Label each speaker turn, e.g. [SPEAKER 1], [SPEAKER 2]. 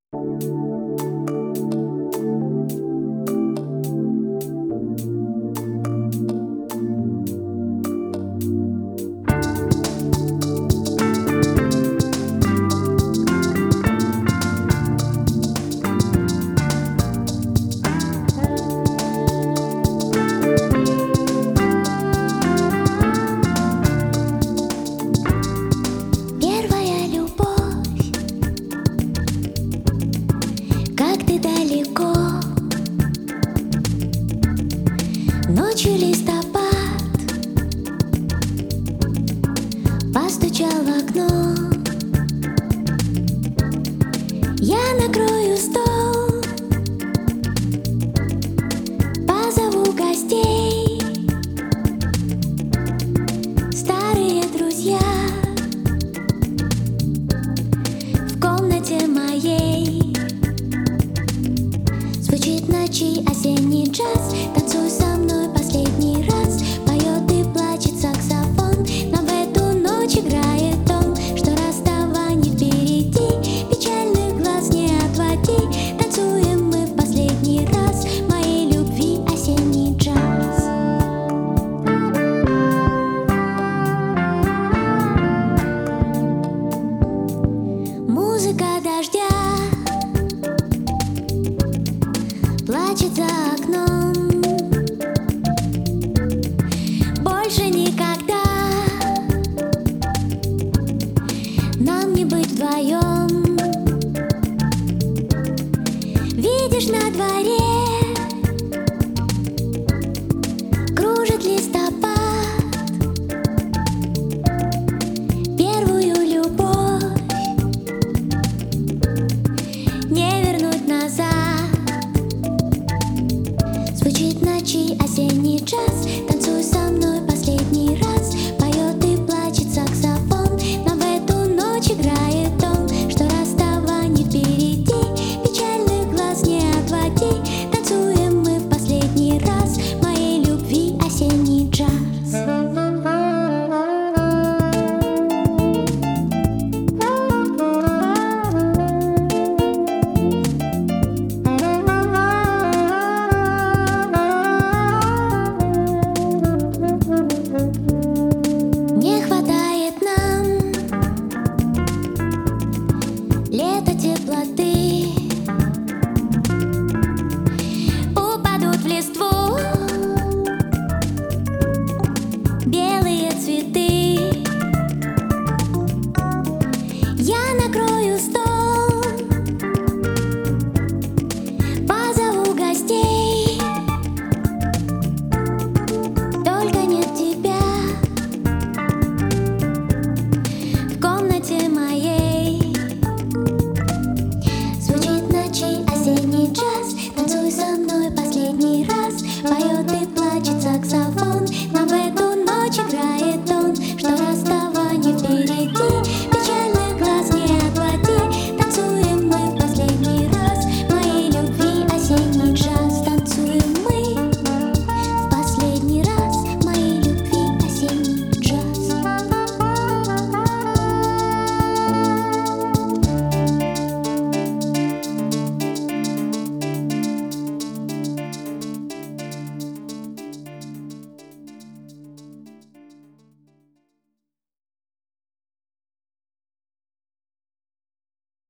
[SPEAKER 1] Первая любовь, как ты далеко. Ночью листопад постучал в окно. Я накрою стол, позову гостей, старые друзья. В комнате моей звучит в ночи осенний джаз. Танцуй со мной последний раз. Поет и плачет саксофон, но в эту ночь играет он, что расставание впереди. Печальных глаз не отводи. Танцуем мы в последний раз моей любви осенний джаз. Музыка дождя плачет за окном. Больше никогда нам не быть вдвоем. Видишь, на дворе кружит листопад. Первую любовь не вернуть назад. Звучит в ночи осенний джаз. Танцуй со мной последний раз. Поет и плачет саксофон, но в эту ночь играет он, что расставание впереди. Печальных глаз не отводи. Танцуем мы в последний раз моей любви осенний джаз. Не хватает нам лета, теплоты.